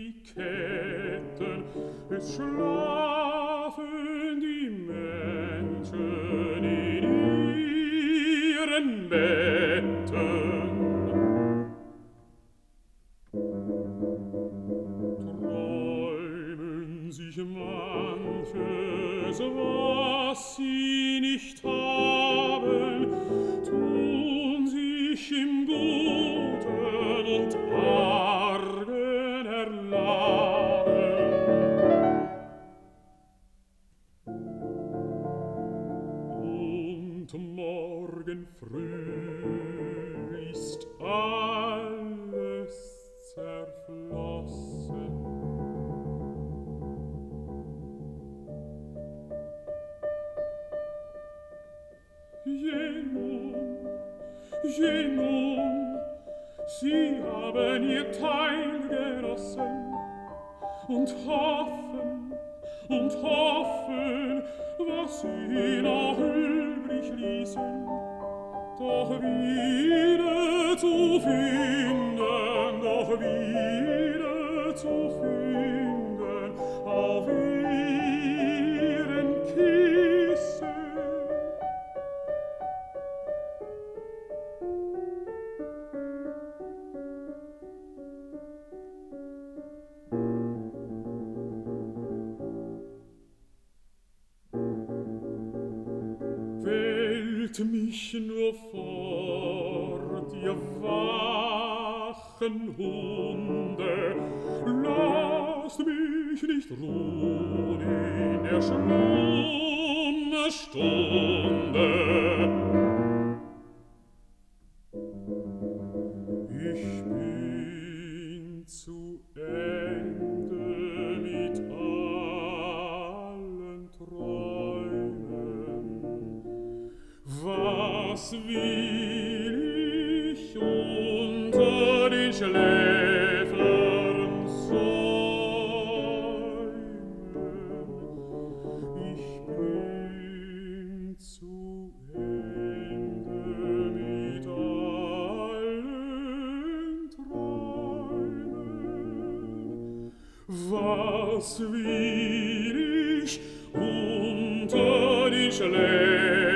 die Ketten, es schlafen die Menschen in ihren Betten. Träumen sich manches, was sie nicht haben, tun sich im Guten und Argen erlaben. Und morgen früh ist alles zerflossen. Je nun, sie haben ihr Teil genossen und hoffen, was sie noch übrig ließen, doch wieder zu finden, auf ihren Kissen. Wählt mich nur fort, ihr wachen Hunde, lasst mich nicht ruhen in der Schlummerstunde. Ich bin zu Ende mit allen Träumen. Was will ich unter den Schläfern säumen? Ich bin zu Ende mit allen Träumen. Was will ich unter den Schläfern